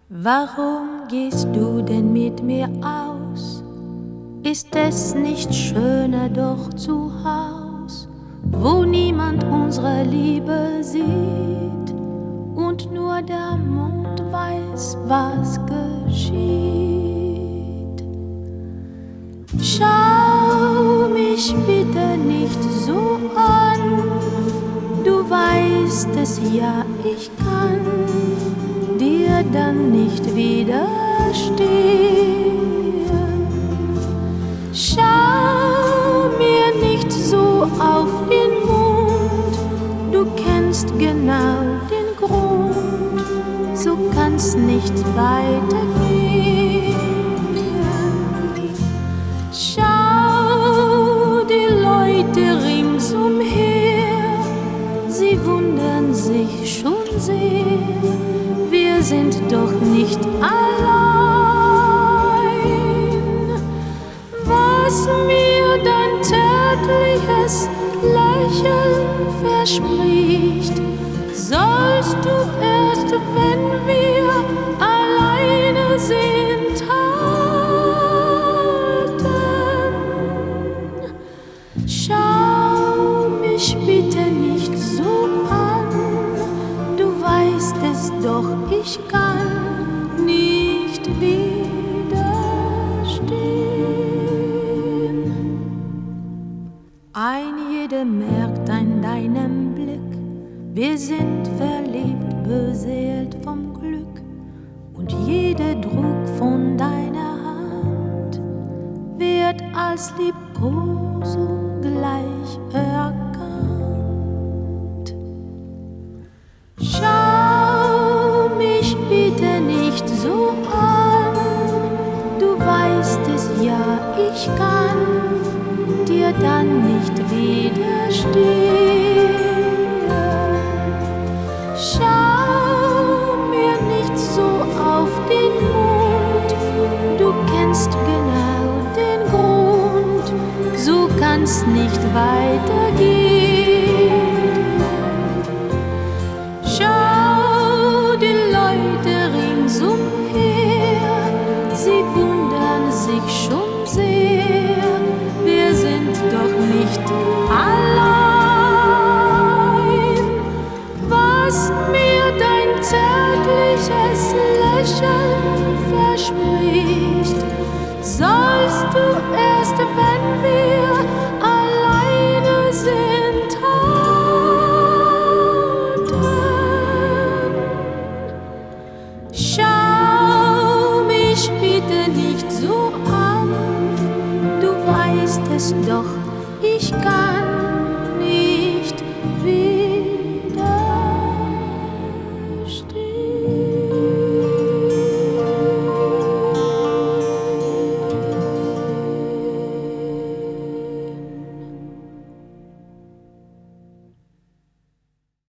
Warum gehst du denn mit mir aus? Ist es nicht schöner doch zu Haus, wo niemand unsere Liebe sieht und nur der Mond weiß, was geschieht? Schau mich bitte nicht so an, du weißt es ja, ich kann dir dann nicht widerstehen. Schau mir nicht so auf den Mund, du kennst genau den Grund, so kann's nicht weitergehen. Schau die Leute ringsumher, sie wundern sich schon sehr, wir sind doch nicht allein. Was mir dein zärtliches Lächeln verspricht, sollst du erst, wenn wir alleine sind, halten. Schau mich bitte nicht so an, du weißt es doch, ich kann nicht widerstehen. Ein jeder merkt an deinem Blick, wir sind verliebt, beseelt vom Glück, und jeder Druck von deiner Hand wird als Liebkosung gleich erkannt. Schau mich bitte nicht so an, du weißt es ja, ich kann dir dann nicht widerstehen. Schau mir nicht so auf den Mund, du kennst genau den Grund, so kann's nicht weitergehen. Schau die Leute ringsumher, sie wundern sich schon sehr, wir sind doch nicht allein. Was mir dein zärtliches Lächeln verspricht, sollst du erst, wenn wir alleine sind, halten. Schau mich bitte nicht so an, du weißt es doch, ich kann